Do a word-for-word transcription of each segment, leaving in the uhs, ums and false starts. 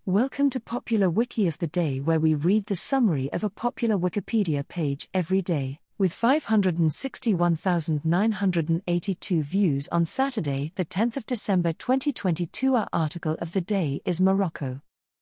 Welcome to Popular Wiki of the Day, where we read the summary of a popular Wikipedia page every day. With five hundred sixty-one thousand nine hundred eighty-two views on Saturday, the tenth of December twenty twenty-two, our article of the day is Morocco.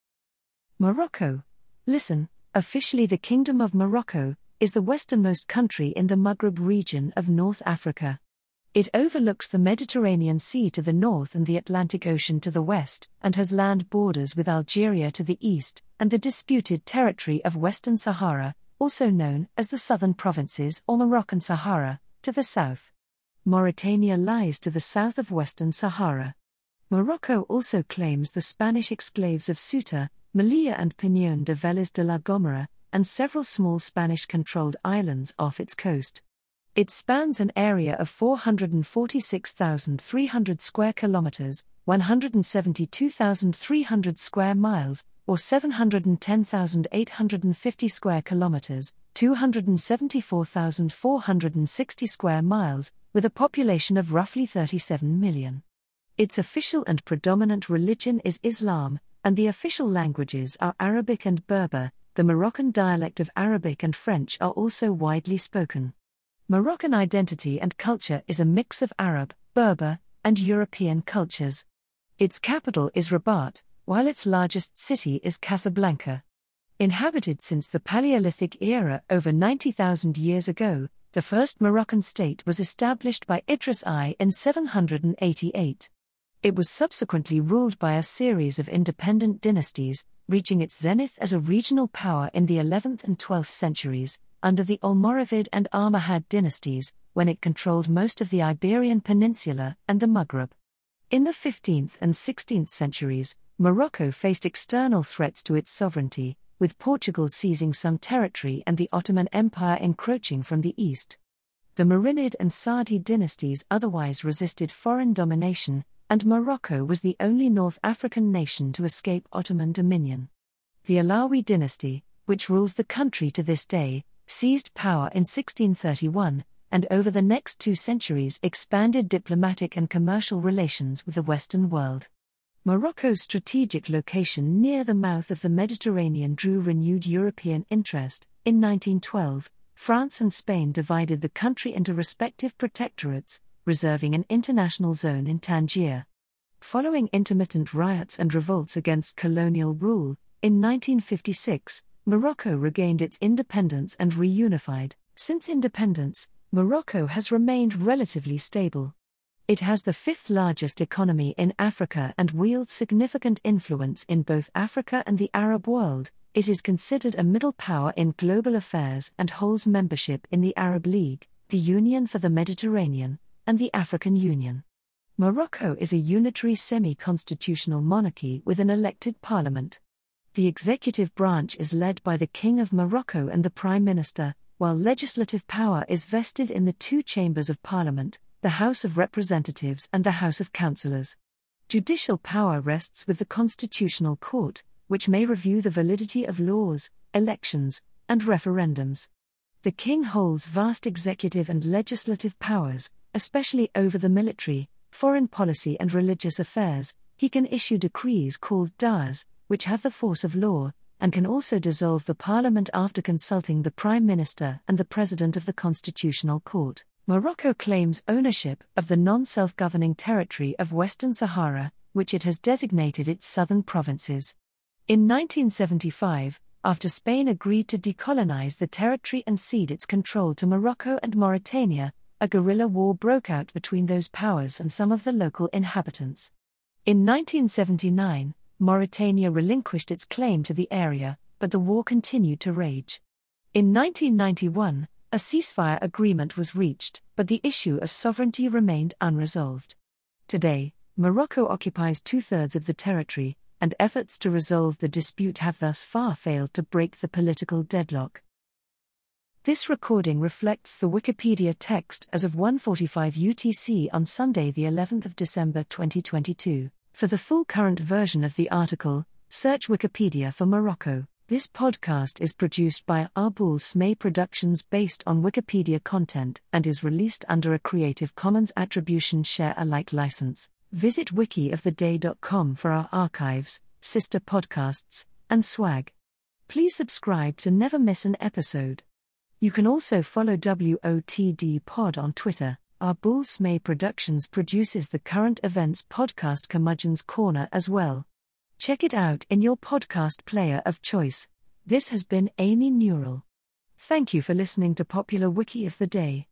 Morocco. Listen, officially the Kingdom of Morocco is the westernmost country in the Maghreb region of North Africa. It overlooks the Mediterranean Sea to the north and the Atlantic Ocean to the west, and has land borders with Algeria to the east, and the disputed territory of Western Sahara, also known as the Southern Provinces or Moroccan Sahara, to the south. Mauritania lies to the south of Western Sahara. Morocco also claims the Spanish exclaves of Ceuta, Melilla and Peñón de Vélez de la Gomera, and several small Spanish-controlled islands off its coast. It spans an area of four hundred forty-six thousand three hundred square kilometers, one hundred seventy-two thousand three hundred square miles, or seven hundred ten thousand eight hundred fifty square kilometers, two hundred seventy-four thousand four hundred sixty square miles, with a population of roughly thirty-seven million. Its official and predominant religion is Islam, and the official languages are Arabic and Berber. The Moroccan dialect of Arabic and French are also widely spoken. Moroccan identity and culture is a mix of Arab, Berber, and European cultures. Its capital is Rabat, while its largest city is Casablanca. Inhabited since the Paleolithic era over ninety thousand years ago, the first Moroccan state was established by Idris I in seven hundred eighty-eight. It was subsequently ruled by a series of independent dynasties, reaching its zenith as a regional power in the eleventh and twelfth centuries, under the Almoravid and Almohad dynasties, when it controlled most of the Iberian Peninsula and the Maghreb. In the fifteenth and sixteenth centuries, Morocco faced external threats to its sovereignty, with Portugal seizing some territory and the Ottoman Empire encroaching from the east. The Marinid and Saadi dynasties otherwise resisted foreign domination, and Morocco was the only North African nation to escape Ottoman dominion. The Alawi dynasty, which rules the country to this day, seized power in sixteen thirty-one, and over the next two centuries expanded diplomatic and commercial relations with the Western world. Morocco's strategic location near the mouth of the Mediterranean drew renewed European interest. In nineteen twelve, France and Spain divided the country into respective protectorates, reserving an international zone in Tangier. Following intermittent riots and revolts against colonial rule, in nineteen fifty-six, Morocco regained its independence and reunified. Since independence, Morocco has remained relatively stable. It has the fifth largest economy in Africa and wields significant influence in both Africa and the Arab world. It is considered a middle power in global affairs and holds membership in the Arab League, the Union for the Mediterranean, and the African Union. Morocco is a unitary semi-constitutional monarchy with an elected parliament. The executive branch is led by the King of Morocco and the Prime Minister, while legislative power is vested in the two chambers of parliament, the House of Representatives and the House of Councillors. Judicial power rests with the Constitutional Court, which may review the validity of laws, elections, and referendums. The king holds vast executive and legislative powers, especially over the military, foreign policy and religious affairs. He can issue decrees called dars, which have the force of law, and can also dissolve the parliament after consulting the Prime Minister and the President of the Constitutional Court. Morocco claims ownership of the non-self-governing territory of Western Sahara, which it has designated its southern provinces. In nineteen seventy-five, after Spain agreed to decolonize the territory and cede its control to Morocco and Mauritania, a guerrilla war broke out between those powers and some of the local inhabitants. In nineteen seventy-nine, Mauritania relinquished its claim to the area, but the war continued to rage. In nineteen ninety-one, a ceasefire agreement was reached, but the issue of sovereignty remained unresolved. Today, Morocco occupies two-thirds of the territory, and efforts to resolve the dispute have thus far failed to break the political deadlock. This recording reflects the Wikipedia text as of one forty-five U T C on Sunday the eleventh of December twenty twenty-two. For the full current version of the article, search Wikipedia for Morocco. This podcast is produced by Arbul Smay Productions based on Wikipedia content and is released under a Creative Commons Attribution Share Alike license. Visit wiki of the day dot com for our archives, sister podcasts, and swag. Please subscribe to never miss an episode. You can also follow W O T D Pod on Twitter. Our Bull Smay Productions produces the current events podcast Curmudgeon's Corner as well. Check it out in your podcast player of choice. This has been Amy Newell. Thank you for listening to Popular Wiki of the Day.